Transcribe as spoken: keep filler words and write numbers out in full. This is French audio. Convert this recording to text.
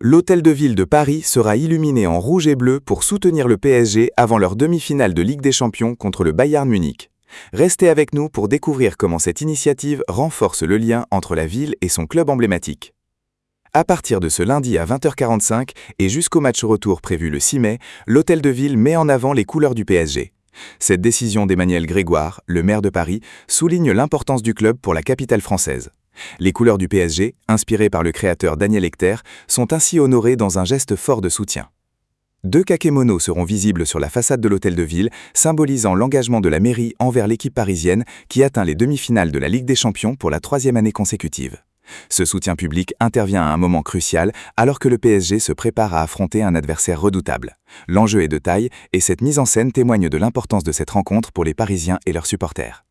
L'Hôtel de Ville de Paris sera illuminé en rouge et bleu pour soutenir le P S G avant leur demi-finale de Ligue des Champions contre le Bayern Munich. Restez avec nous pour découvrir comment cette initiative renforce le lien entre la ville et son club emblématique. À partir de ce lundi à vingt heures quarante-cinq et jusqu'au match retour prévu le six mai, l'Hôtel de Ville met en avant les couleurs du P S G. Cette décision d'Emmanuel Grégoire, le maire de Paris, souligne l'importance du club pour la capitale française. Les couleurs du P S G, inspirées par le créateur Daniel Hecter, sont ainsi honorées dans un geste fort de soutien. Deux kakémonos seront visibles sur la façade de l'Hôtel de Ville, symbolisant l'engagement de la mairie envers l'équipe parisienne qui atteint les demi-finales de la Ligue des Champions pour la troisième année consécutive. Ce soutien public intervient à un moment crucial alors que le P S G se prépare à affronter un adversaire redoutable. L'enjeu est de taille et cette mise en scène témoigne de l'importance de cette rencontre pour les Parisiens et leurs supporters.